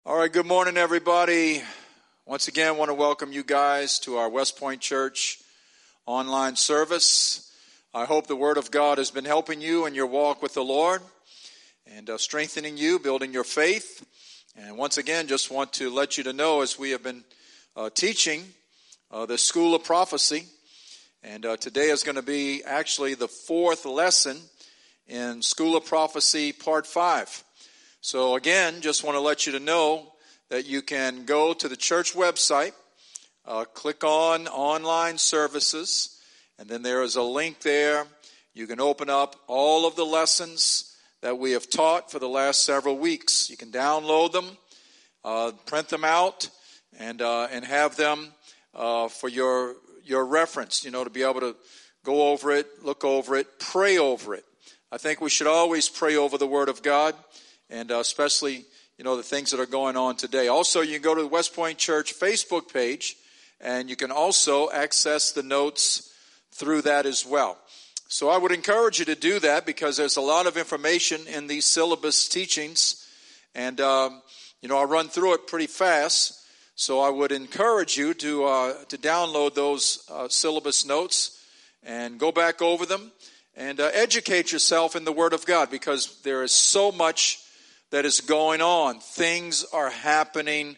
All right, good morning, everybody. Once again, I want to welcome you guys to our West Point Church online service. I hope the Word of God has been helping you in your walk with the Lord and strengthening you, building your faith. And once again, just want to let you to know, as we have been teaching the School of Prophecy, and today is going to be actually the fourth lesson in School of Prophecy Part 5. So again, just want to let you to know that you can go to the church website, click on online services, and then there is a link there. You can open up all of the lessons that we have taught for the last several weeks. You can download them, print them out, and have them for your reference, to be able to go over it, look over it, pray over it. I think we should always pray over the Word of God, and especially, the things that are going on today. Also, you can go to the West Point Church Facebook page, and you can also access the notes through that as well. So I would encourage you to do that, because there's a lot of information in these syllabus teachings, and I run through it pretty fast. So I would encourage you to download those syllabus notes and go back over them and educate yourself in the Word of God, because there is so much that is going on. Things are happening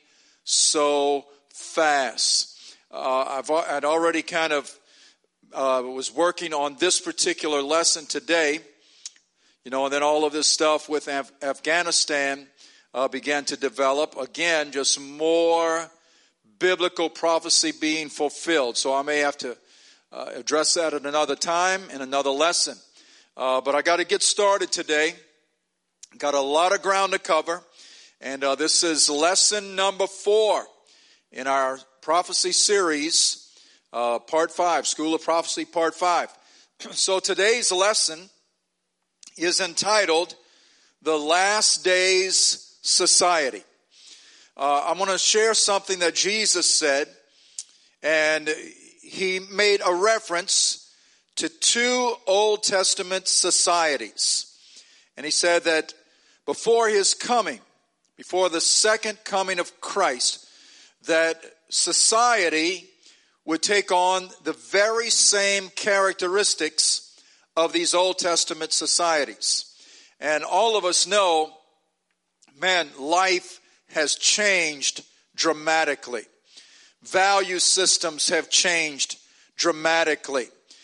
so fast. I'd already kind of was working on this particular lesson today, and then all of this stuff with Afghanistan began to develop. Again, just more biblical prophecy being fulfilled. So I may have to address that at another time in another lesson. But I got to get started today. Got a lot of ground to cover, and this is lesson number 4 in our prophecy series, part 5, School of Prophecy, part 5. So today's lesson is entitled, The Last Days Society. I'm going to share something that Jesus said, and he made a reference to 2 Old Testament societies. And he said that before his coming, before the second coming of Christ, that society would take on the very same characteristics of these Old Testament societies. And all of us know, life has changed dramatically. Value systems have changed dramatically.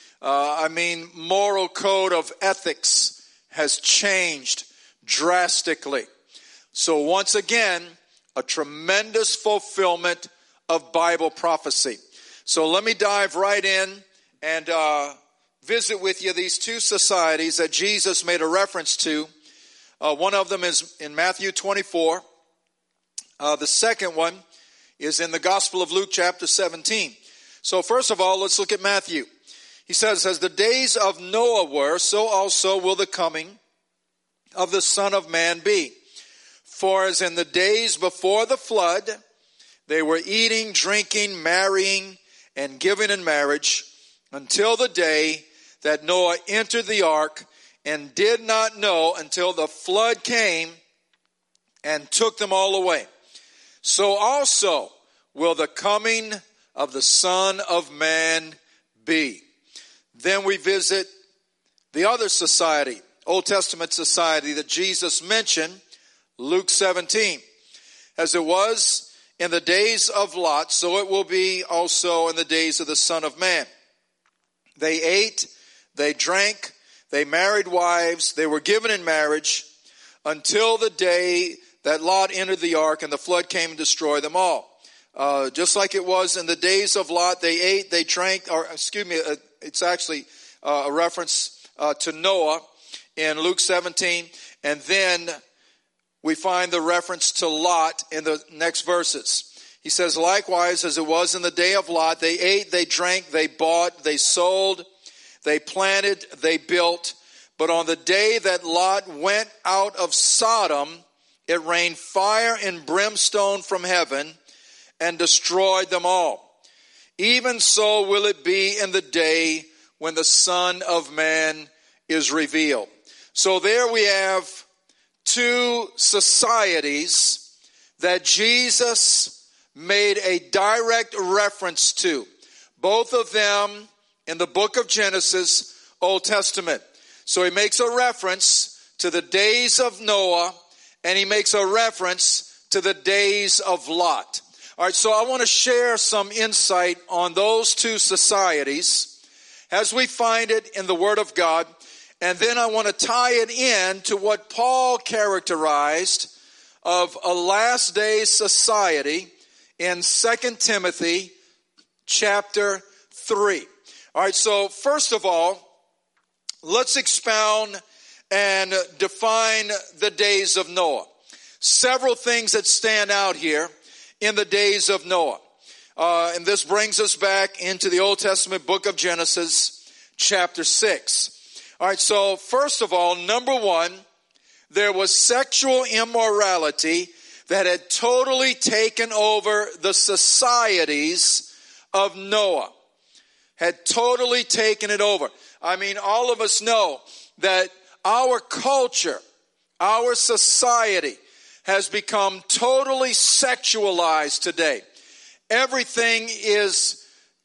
Moral code of ethics has changed drastically. So once again, a tremendous fulfillment of Bible prophecy. So let me dive right in and visit with you these 2 societies that Jesus made a reference to. One of them is in Matthew 24. The second one is in the Gospel of Luke chapter 17. So first of all, let's look at Matthew. He says, as the days of Noah were, so also will the coming of the Son of Man be. For as in the days before the flood, they were eating, drinking, marrying, and giving in marriage, until the day that Noah entered the ark, and did not know until the flood came and took them all away. So also will the coming of the Son of Man be. Then we visit the other society, Old Testament society that Jesus mentioned, Luke 17. As it was in the days of Lot, so it will be also in the days of the Son of Man. They ate, they drank, they married wives, they were given in marriage, until the day that Lot entered the ark and the flood came and destroyed them all. Just like it was in the days of Lot, they ate, they drank, it's actually a reference to Noah in Luke 17, and then we find the reference to Lot in the next verses. He says, likewise, as it was in the day of Lot, they ate, they drank, they bought, they sold, they planted, they built. But on the day that Lot went out of Sodom, it rained fire and brimstone from heaven and destroyed them all. Even so will it be in the day when the Son of Man is revealed. So there we have 2 societies that Jesus made a direct reference to. Both of them in the book of Genesis, Old Testament. So he makes a reference to the days of Noah, and he makes a reference to the days of Lot. All right, so I want to share some insight on those two societies as we find it in the Word of God. And then I want to tie it in to what Paul characterized of a last day society in 2 Timothy chapter 3. All right, so first of all, let's expound and define the days of Noah. Several things that stand out here in the days of Noah. And this brings us back into the Old Testament book of Genesis, chapter 6. All right, so first of all, number one, there was sexual immorality that had totally taken over the societies of Noah. Had totally taken it over. I mean, all of us know that our culture, our society has become totally sexualized today. Everything is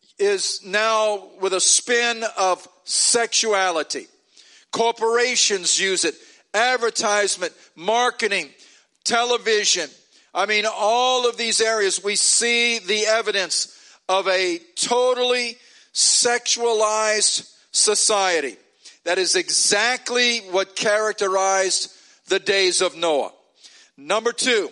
now with a spin of sexuality. Corporations use it. Advertisement, marketing, television. I mean, all of these areas, we see the evidence of a totally sexualized society. That is exactly what characterized the days of Noah. Number two,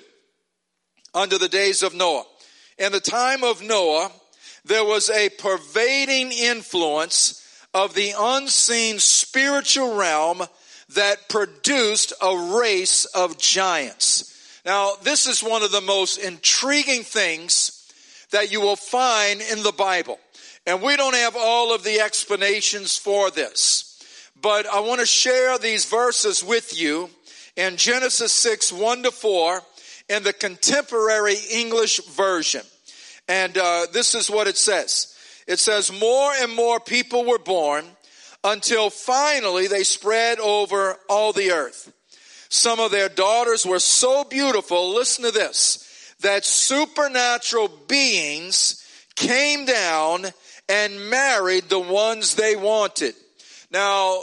under the days of Noah. In the time of Noah, there was a pervading influence of the unseen spiritual realm that produced a race of giants. Now, this is one of the most intriguing things that you will find in the Bible. And we don't have all of the explanations for this. But I want to share these verses with you in Genesis 6, 1-4 in the contemporary English version. And this is what it says. It says, more and more people were born until finally they spread over all the earth. Some of their daughters were so beautiful, listen to this, that supernatural beings came down and married the ones they wanted. Now,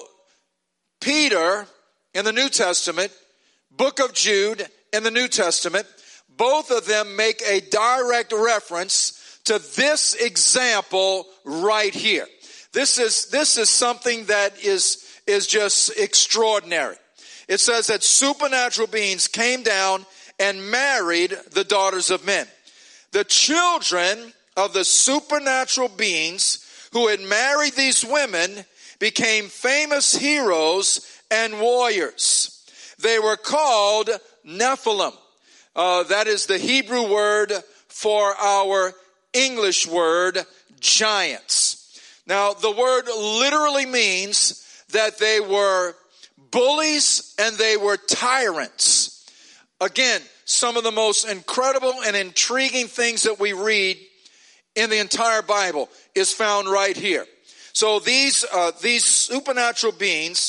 Peter in the New Testament, book of Jude in the New Testament, both of them make a direct reference to this example right here. This is something that is just extraordinary. It says that supernatural beings came down and married the daughters of men. The children of the supernatural beings who had married these women became famous heroes and warriors. They were called Nephilim. That is the Hebrew word for our English word, giants. Now, the word literally means that they were bullies and they were tyrants. Again, some of the most incredible and intriguing things that we read in the entire Bible is found right here. So these supernatural beings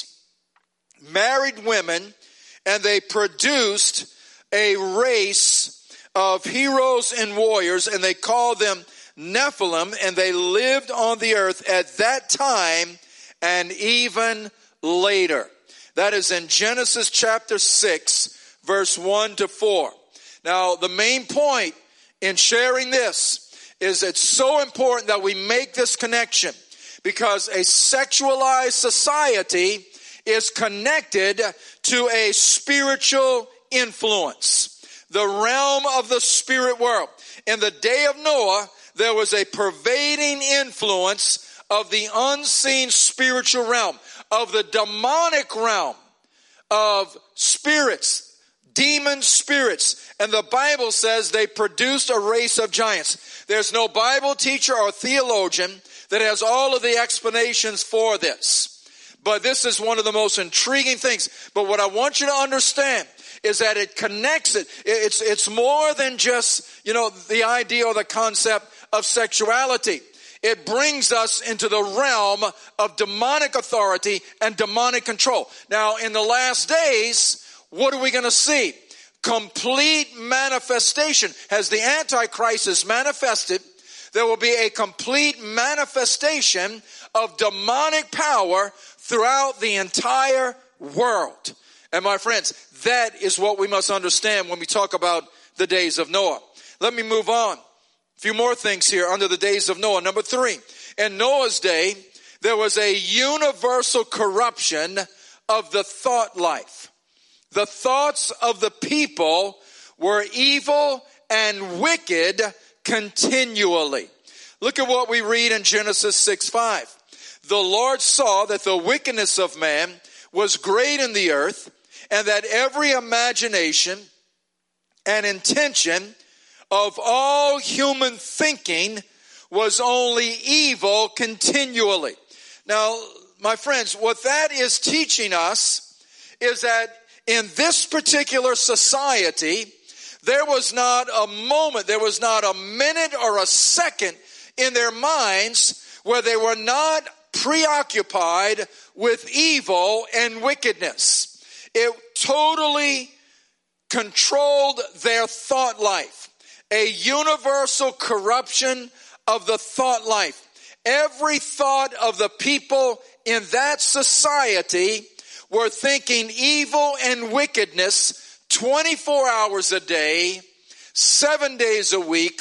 married women, and they produced a race of heroes and warriors, and they called them Nephilim, and they lived on the earth at that time and even later. That is in Genesis chapter 6, verse 1-4. Now, the main point in sharing this is it's so important that we make this connection, because a sexualized society is connected to a spiritual influence, the realm of the spirit world. In the day of Noah, there was a pervading influence of the unseen spiritual realm, of the demonic realm, of spirits, demon spirits. And the Bible says they produced a race of giants. There's no Bible teacher or theologian that has all of the explanations for this. But this is one of the most intriguing things. But what I want you to understand is that it connects it. It's more than just, the idea or the concept of sexuality. It brings us into the realm of demonic authority and demonic control. Now, in the last days, what are we going to see? complete manifestation. As the Antichrist is manifested, there will be a complete manifestation of demonic power throughout the entire world. And my friends, that is what we must understand when we talk about the days of Noah. Let me move on. A few more things here under the days of Noah. Number 3, in Noah's day, there was a universal corruption of the thought life. The thoughts of the people were evil and wicked continually. Look at what we read in Genesis 6:5. The Lord saw that the wickedness of man was great in the earth, and that every imagination and intention of all human thinking was only evil continually. Now, my friends, what that is teaching us is that in this particular society, there was not a moment, there was not a minute or a second in their minds where they were not preoccupied with evil and wickedness. It totally controlled their thought life. A universal corruption of the thought life. Every thought of the people in that society were thinking evil and wickedness 24 hours a day, 7 days a week,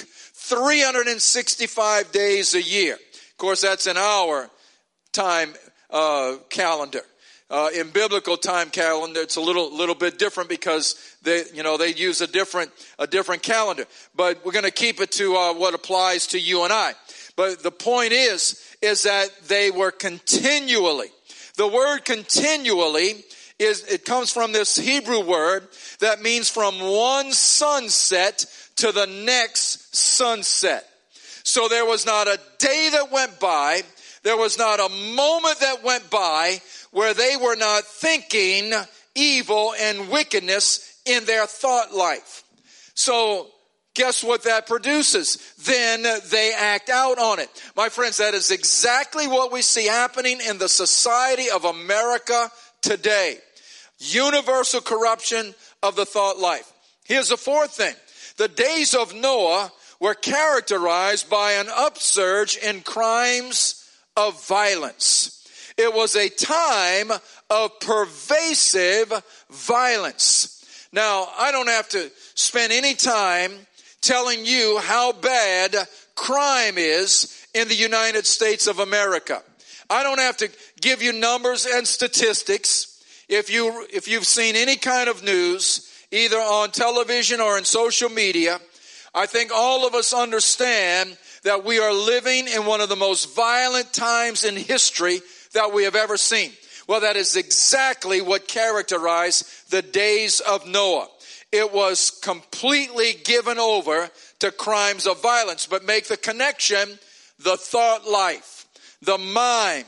365 days a year. Of course, that's in our time calendar. In biblical time calendar, it's a little bit different because they use a different calendar. But we're going to keep it to what applies to you and I. But the point is that they were continually. The word continually it comes from this Hebrew word that means from one sunset to the next sunset. So there was not a day that went by, there was not a moment that went by where they were not thinking evil and wickedness in their thought life. So guess what that produces? Then they act out on it. My friends, that is exactly what we see happening in the society of America today. Universal corruption of the thought life. Here's the fourth thing. The days of Noah were characterized by an upsurge in crimes of violence. It was a time of pervasive violence. Now, I don't have to spend any time telling you how bad crime is in the United States of America. I don't have to give you numbers and statistics. If you've seen any kind of news, either on television or in social media, I think all of us understand that we are living in one of the most violent times in history that we have ever seen. Well, that is exactly what characterized the days of Noah. It was completely given over to crimes of violence. But make the connection, the thought life, the mind,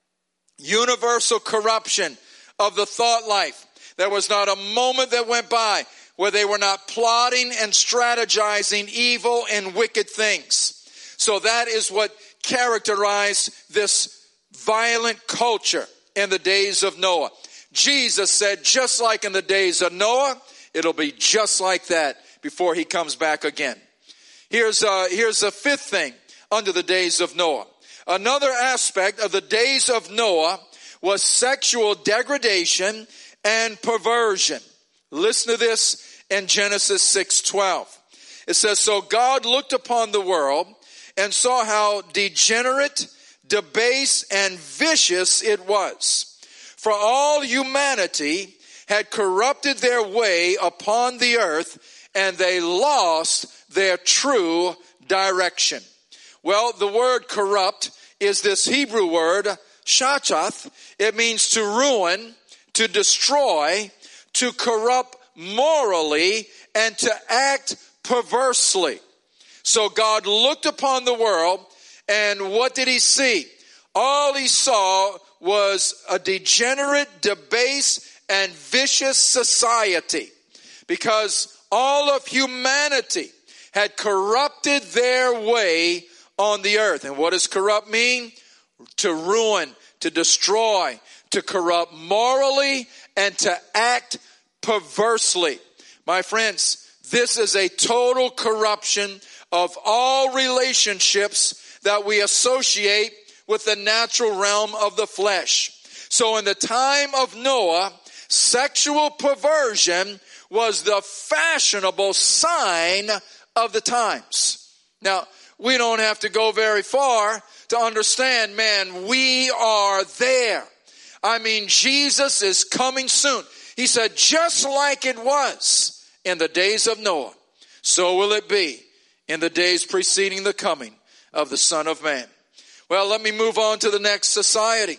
universal corruption of the thought life. There was not a moment that went by where they were not plotting and strategizing evil and wicked things. So that is what characterized this violent culture in the days of Noah. Jesus said, just like in the days of Noah, it'll be just like that before he comes back again. Here's a fifth thing under the days of Noah. Another aspect of the days of Noah was sexual degradation and perversion. Listen to this in Genesis 6:12. It says, so God looked upon the world and saw how degenerate, debased, and vicious it was. For all humanity had corrupted their way upon the earth, and they lost their true direction. Well, the word corrupt is this Hebrew word, shachath. It means to ruin, to destroy, to corrupt morally, and to act perversely. So God looked upon the world, and what did he see? All he saw was a degenerate, debased, and vicious society, because all of humanity had corrupted their way on the earth. And what does corrupt mean? To ruin, to destroy, to corrupt morally, and to act perversely. My friends, this is a total corruption of all relationships that we associate with the natural realm of the flesh. So in the time of Noah, sexual perversion was the fashionable sign of the times. Now, we don't have to go very far to understand, man, we are there. I mean, Jesus is coming soon. He said, just like it was in the days of Noah, so will it be in the days preceding the coming of the Son of Man. Well, let me move on to the next society,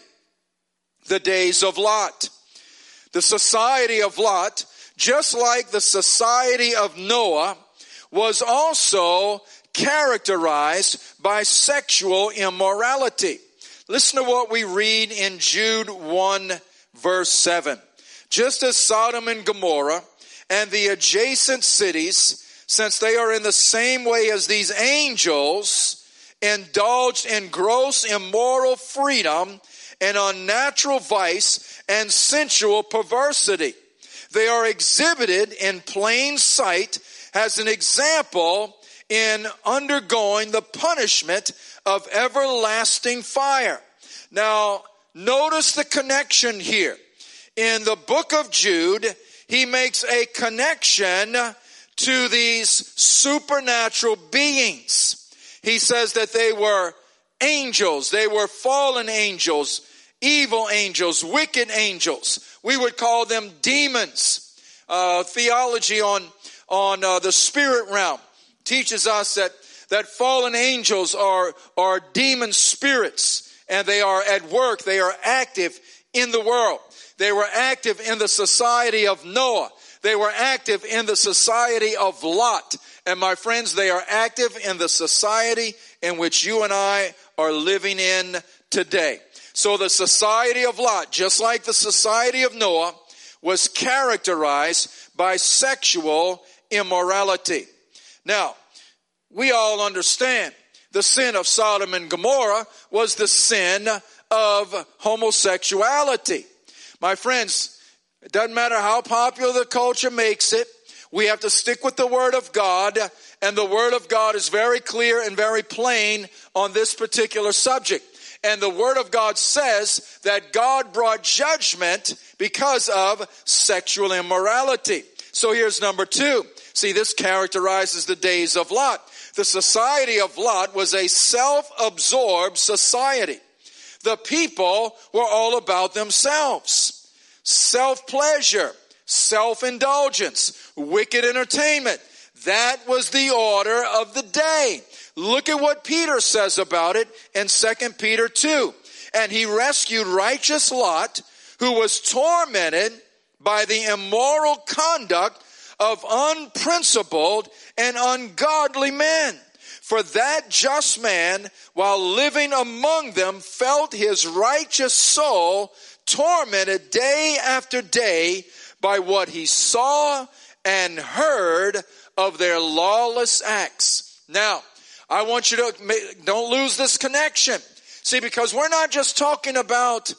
the days of Lot. The society of Lot, just like the society of Noah, was also characterized by sexual immorality. Listen to what we read in Jude 1, verse 7. Just as Sodom and Gomorrah and the adjacent cities, since they are in the same way as these angels, indulged in gross immoral freedom and unnatural vice and sensual perversity. They are exhibited in plain sight as an example in undergoing the punishment of everlasting fire. Now, notice the connection here. In the book of Jude, he makes a connection to these supernatural beings. He says that they were angels, they were fallen angels, evil angels, wicked angels. We would call them demons. Theology on the spirit realm teaches us that fallen angels are demon spirits, and they are at work. They are active in the world. They were active in the society of Noah. They were active in the society of Lot. And my friends, they are active in the society in which you and I are living in today. So the society of Lot, just like the society of Noah, was characterized by sexual immorality. Now, we all understand the sin of Sodom and Gomorrah was the sin of homosexuality. My friends, it doesn't matter how popular the culture makes it, we have to stick with the Word of God, and the Word of God is very clear and very plain on this particular subject. And the Word of God says that God brought judgment because of sexual immorality. So here's number 2. See, this characterizes the days of Lot. The society of Lot was a self-absorbed society. The people were all about themselves. Self-pleasure, self-indulgence, wicked entertainment. That was the order of the day. Look at what Peter says about it in 2 Peter 2. And he rescued righteous Lot, who was tormented by the immoral conduct of unprincipled and ungodly men. For that just man, while living among them, felt his righteous soul tormented day after day by what he saw and heard of their lawless acts. Now, I want you to don't lose this connection. See, because we're not just talking about,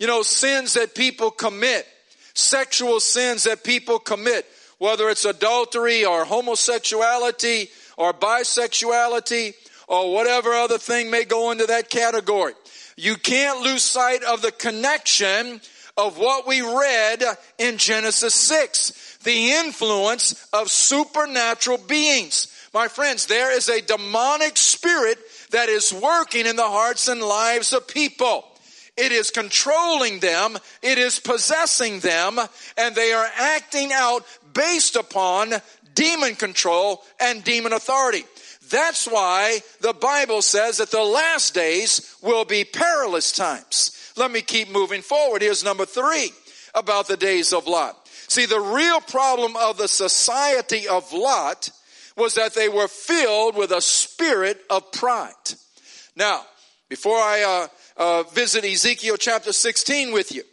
sins that people commit, sexual sins that people commit, whether it's adultery or homosexuality or bisexuality or whatever other thing may go into that category. You can't lose sight of the connection of what we read in Genesis 6, the influence of supernatural beings. My friends, there is a demonic spirit that is working in the hearts and lives of people. It is controlling them, it is possessing them, and they are acting out based upon demon control and demon authority. That's why the Bible says that the last days will be perilous times. Let me keep moving forward. Here's number 3 about the days of Lot. See, the real problem of the society of Lot was that they were filled with a spirit of pride. Now, before I visit Ezekiel chapter 16 with you,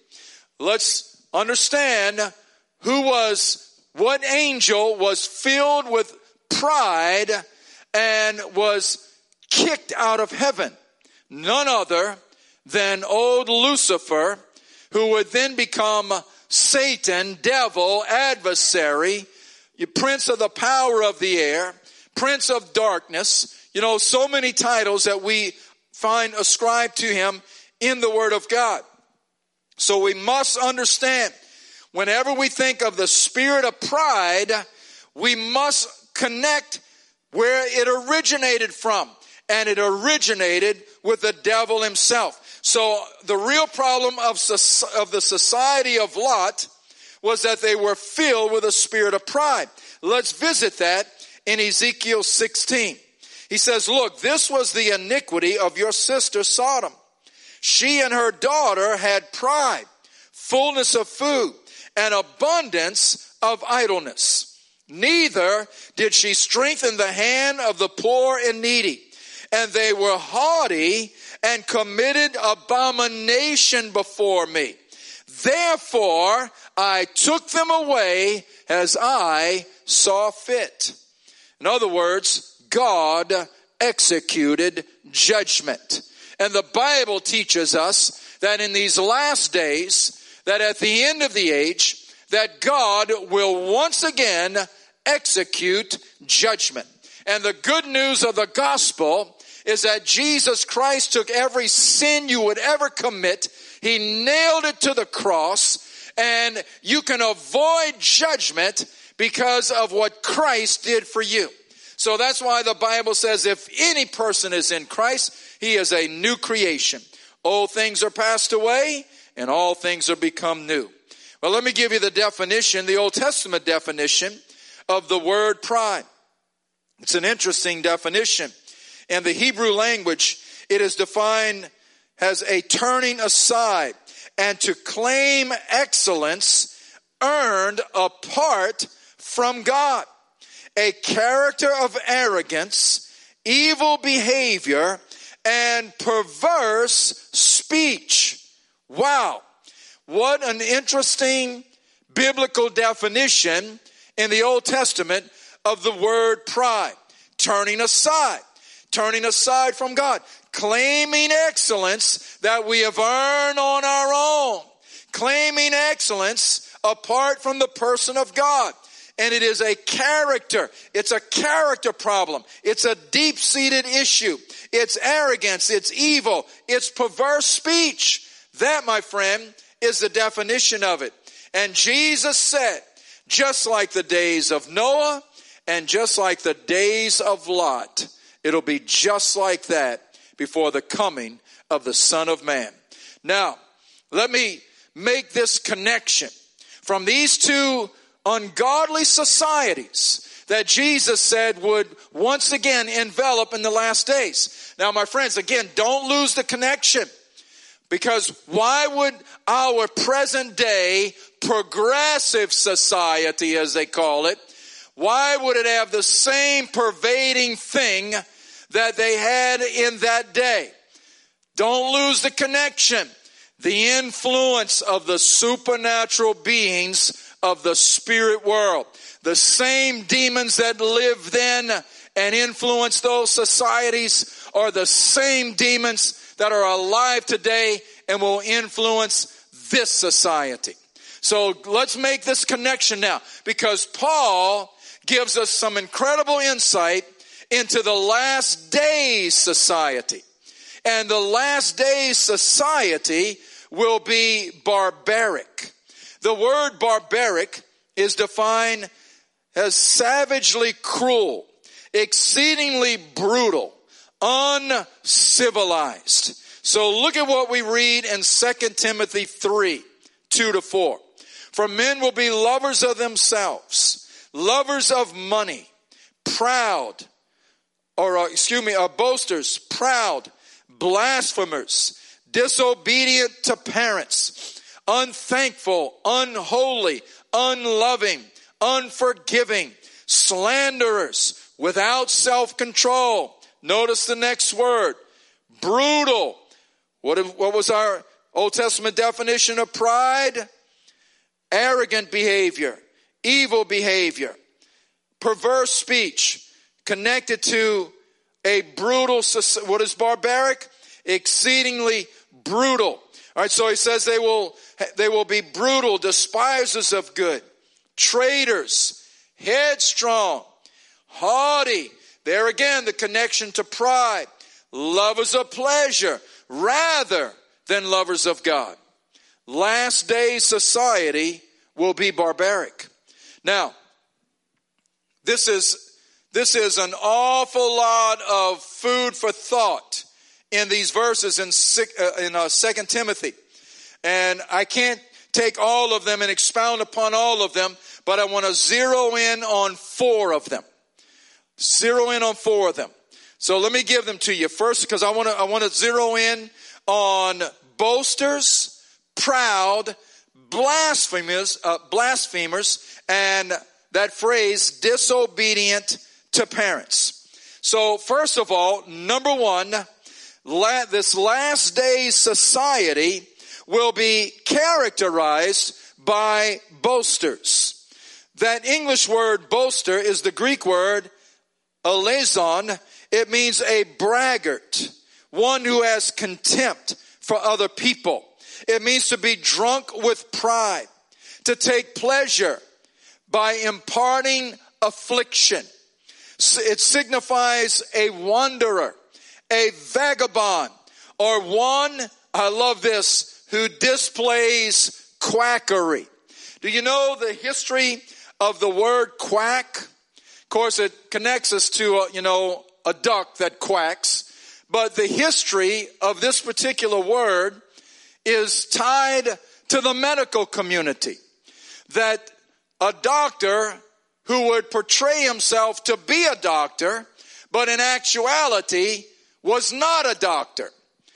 let's understand what angel was filled with pride and was kicked out of heaven. None other than old Lucifer, who would then become Satan, devil, adversary, prince of the power of the air, prince of darkness. So many titles that we find ascribed to him in the Word of God. So we must understand, whenever we think of the spirit of pride, we must connect where it originated from. And it originated with the devil himself. So the real problem of the society of Lot was that they were filled with a spirit of pride. Let's visit that in Ezekiel 16. He says, look, this was the iniquity of your sister Sodom. She and her daughter had pride, fullness of food, and abundance of idleness. Neither did she strengthen the hand of the poor and needy. And they were haughty and committed abomination before me. Therefore, I took them away as I saw fit. In other words, God executed judgment. And the Bible teaches us that in these last days, that at the end of the age, that God will once again execute judgment. And the good news of the gospel is that Jesus Christ took every sin you would ever commit. He nailed it to the cross, and you can avoid judgment because of what Christ did for you. So that's why the Bible says if any person is in Christ, he is a new creation. Old things are passed away, and all things are become new. Well, let me give you the definition, the Old Testament definition of the word pride. It's an interesting definition. In the Hebrew language, it is defined as a turning aside and to claim excellence earned apart from God. A character of arrogance, evil behavior, and perverse speech. Wow. What an interesting biblical definition in the Old Testament of the word pride. Turning aside from God, claiming excellence that we have earned on our own, claiming excellence apart from the person of God. And it is a character. It's a character problem. It's a deep-seated issue. It's arrogance. It's evil. It's perverse speech. That, my friend, is the definition of it. And Jesus said, just like the days of Noah and just like the days of Lot, it'll be just like that before the coming of the Son of Man. Now, let me make this connection from these two ungodly societies that Jesus said would once again envelop in the last days. Now, my friends, again, don't lose the connection, because why would our present day progressive society, as they call it, why would it have the same pervading thing that they had in that day? Don't lose the connection. The influence of the supernatural beings of the spirit world. The same demons that lived then and influenced those societies are the same demons that are alive today and will influence this society. So let's make this connection now, because Paul gives us some incredible insight into the last days society. And the last days society will be barbaric. The word barbaric is defined as savagely cruel, exceedingly brutal, uncivilized. So look at what we read in 2 Timothy 3, 2-4. For men will be lovers of themselves, lovers of money, boasters, proud, blasphemers, disobedient to parents, unthankful, unholy, unloving, unforgiving, slanderers, without self-control. Notice the next word, brutal. What was our Old Testament definition of pride? Arrogant behavior, evil behavior, perverse speech, connected to a brutal, what is barbaric? Exceedingly brutal. All right, so he says they will be brutal, despisers of good, traitors, headstrong, haughty. There again, the connection to pride. Lovers of pleasure rather than lovers of God. Last day society will be barbaric. Now, this is an awful lot of food for thought in these verses in 2 Timothy. And I can't take all of them and expound upon all of them, but I want to zero in on 4 of them. Zero in on 4 of them. So let me give them to you first, because I want to zero in on boasters, proud, blasphemers, and that phrase, disobedient to parents. So first of all, number 1, this last day society will be characterized by boasters. That English word boaster is the Greek word alezon. It means a braggart, one who has contempt for other people. It means to be drunk with pride, to take pleasure by imparting affliction. It signifies a wanderer, a vagabond, or one, I love this, who displays quackery. Do you know the history of the word quack? Of course, it connects us to, a duck that quacks. But the history of this particular word is tied to the medical community. That a doctor who would portray himself to be a doctor, but in actuality was not a doctor.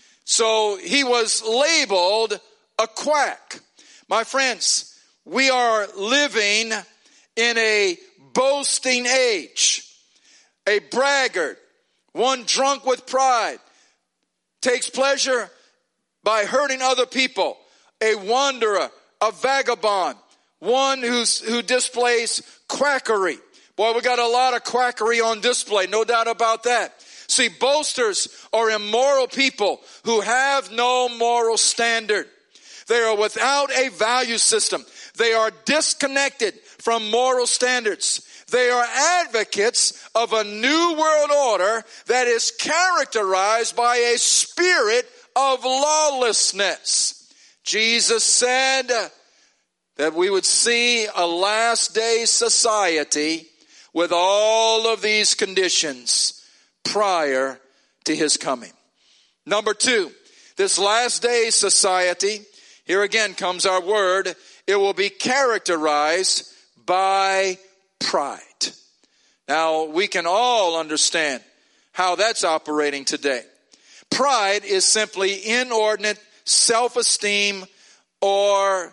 So he was labeled a quack. My friends, we are living in a boasting age. A braggart, one drunk with pride, takes pleasure by hurting other people. A wanderer, a vagabond, one who displays quackery. Boy, we got a lot of quackery on display, no doubt about that. See, boasters are immoral people who have no moral standard. They are without a value system. They are disconnected from moral standards. They are advocates of a new world order that is characterized by a spirit of lawlessness. Jesus said that we would see a last day society with all of these conditions prior to his coming. Number 2, this last day society, here again comes our word, it will be characterized by pride. Now, we can all understand how that's operating today. Pride is simply inordinate self-esteem or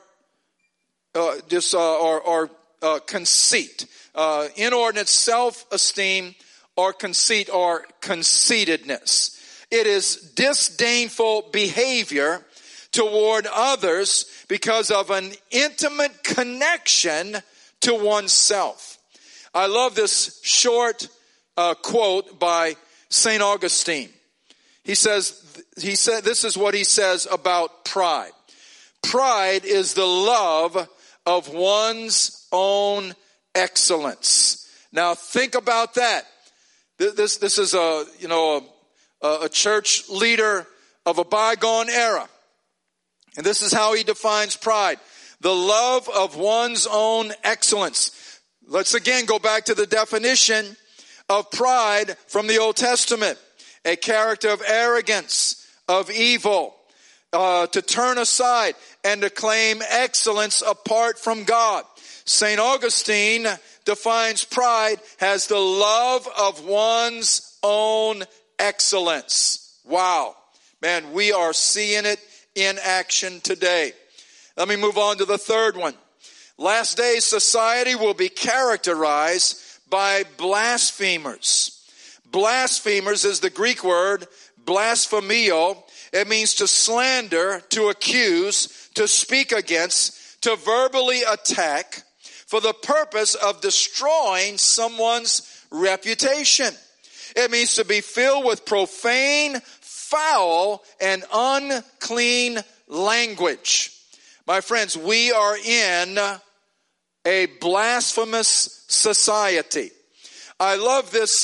conceit. Inordinate self-esteem or conceit or conceitedness. It is disdainful behavior toward others because of an intimate connection to oneself. I love this short quote by St. Augustine. He said, this is what he says about pride. Pride is the love of one's own excellence. Now think about that. This is a church leader of a bygone era. And this is how he defines pride. The love of one's own excellence. Let's again go back to the definition of pride from the Old Testament. A character of arrogance, of evil, to turn aside and to claim excellence apart from God. St. Augustine defines pride as the love of one's own excellence. Wow. Man, we are seeing it in action today. Let me move on to the third one. Last day society will be characterized by blasphemers. Blasphemers is the Greek word blasphemio. It means to slander, to accuse, to speak against, to verbally attack for the purpose of destroying someone's reputation. It means to be filled with profane, foul, and unclean language. My friends, we are in a blasphemous society. I love this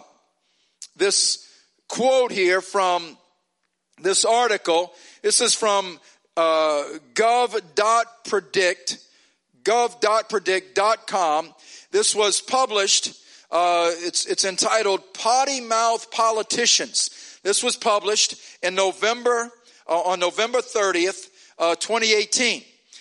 quote here from this article. This is from gov.predict.com. This was published. It's entitled Potty Mouth Politicians. This was published in November on November 30th, 2018.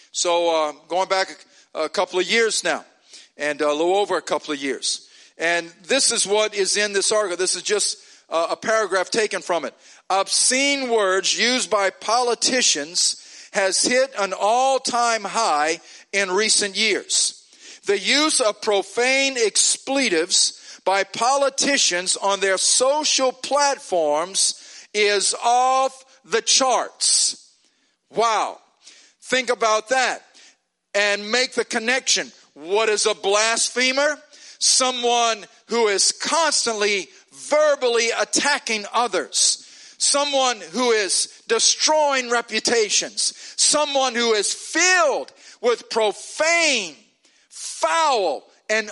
So going back a couple of years now, and a little over a couple of years. And this is what is in this article. This is just a paragraph taken from it. Obscene words used by politicians has hit an all-time high in recent years. The use of profane expletives by politicians on their social platforms is off the charts. Wow. Think about that and make the connection. What is a blasphemer? Someone who is constantly verbally attacking others. Someone who is destroying reputations. Someone who is filled with profane, foul, and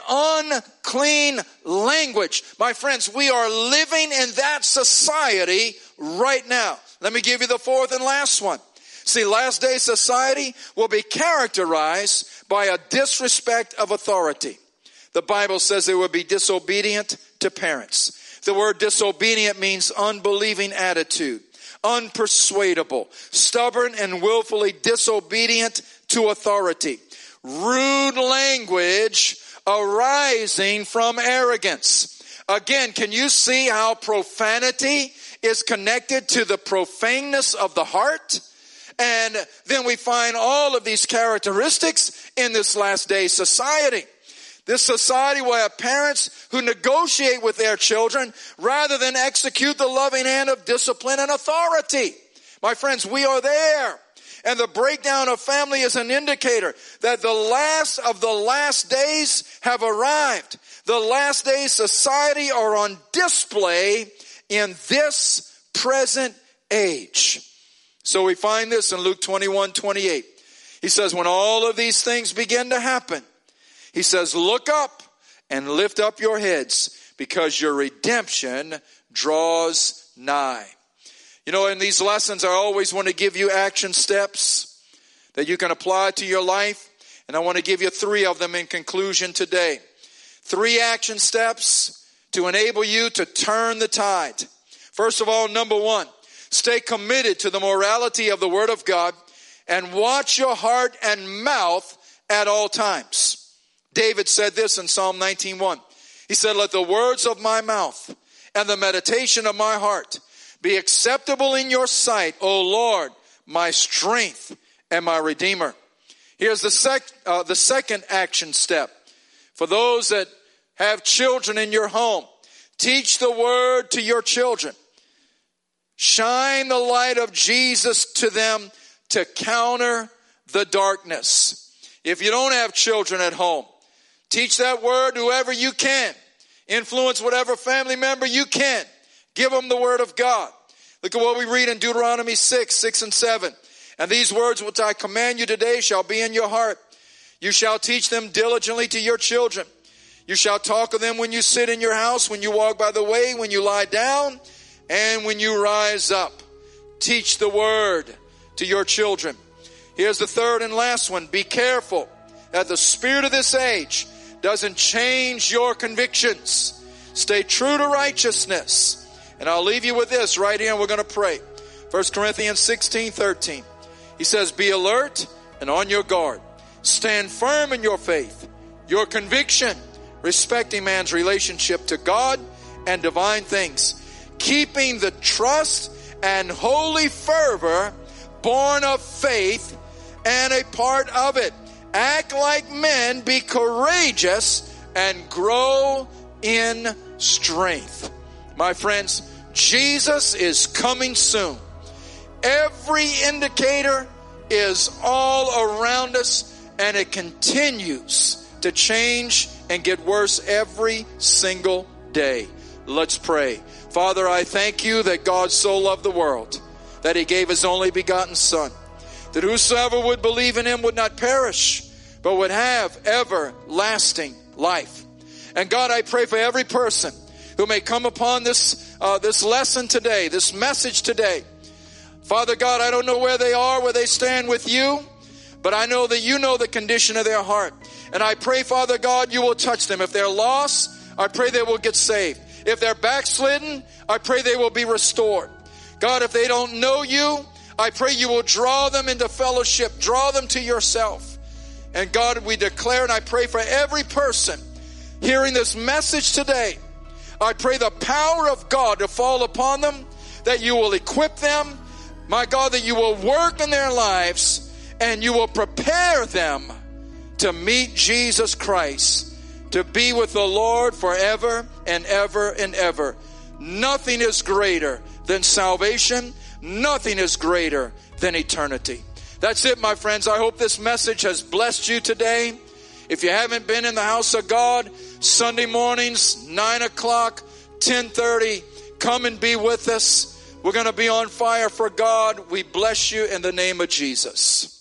unclean language. My friends, we are living in that society right now. Let me give you the fourth and last one. See, last day society will be characterized by a disrespect of authority. The Bible says they will be disobedient to parents. The word disobedient means unbelieving attitude, unpersuadable, stubborn and willfully disobedient to authority. Rude language arising from arrogance. Again, can you see how profanity is connected to the profaneness of the heart? And then we find all of these characteristics in this last day society. This society will have parents who negotiate with their children rather than execute the loving hand of discipline and authority. My friends, we are there. And the breakdown of family is an indicator that the last of the last days have arrived. The last days society are on display in this present age. So we find this in Luke 21:28. He says, when all of these things begin to happen, he says, look up and lift up your heads because your redemption draws nigh. You know, in these lessons, I always want to give you action steps that you can apply to your life. And I want to give you 3 of them in conclusion today. 3 action steps to enable you to turn the tide. First of all, number 1, stay committed to the morality of the Word of God and watch your heart and mouth at all times. David said this in Psalm 19:1. He said, let the words of my mouth and the meditation of my heart be acceptable in your sight, O Lord, my strength and my Redeemer. Here's the second action step. For those that have children in your home, teach the Word to your children. Shine the light of Jesus to them to counter the darkness. If you don't have children at home, teach that Word to whoever you can. Influence whatever family member you can. Give them the Word of God. Look at what we read in Deuteronomy 6 and 7. And these words which I command you today shall be in your heart. You shall teach them diligently to your children. You shall talk of them when you sit in your house, when you walk by the way, when you lie down, and when you rise up. Teach the Word to your children. Here's the third and last one. Be careful that the spirit of this age doesn't change your convictions. Stay true to righteousness. And I'll leave you with this right here, and we're going to pray. 1 Corinthians 16:13. He says, be alert and on your guard. Stand firm in your faith, your conviction, respecting man's relationship to God and divine things, keeping the trust and holy fervor born of faith and a part of it. Act like men, be courageous, and grow in strength. My friends, Jesus is coming soon. Every indicator is all around us, and it continues to change and get worse every single day. Let's pray. Father, I thank you that God so loved the world that he gave his only begotten Son, that whosoever would believe in him would not perish, but would have everlasting life. And God, I pray for every person who may come upon this lesson today, this message today. Father God, I don't know where they are, where they stand with you, but I know that you know the condition of their heart. And I pray, Father God, you will touch them. If they're lost, I pray they will get saved. If they're backslidden, I pray they will be restored. God, if they don't know you, I pray you will draw them into fellowship, draw them to yourself. And God, we declare and I pray for every person hearing this message today. I pray the power of God to fall upon them, that you will equip them, my God, that you will work in their lives and you will prepare them to meet Jesus Christ, to be with the Lord forever and ever and ever. Nothing is greater than salvation. Nothing is greater than eternity. That's it, my friends. I hope this message has blessed you today. If you haven't been in the house of God, Sunday mornings, 9 o'clock, 10:30, come and be with us. We're going to be on fire for God. We bless you in the name of Jesus.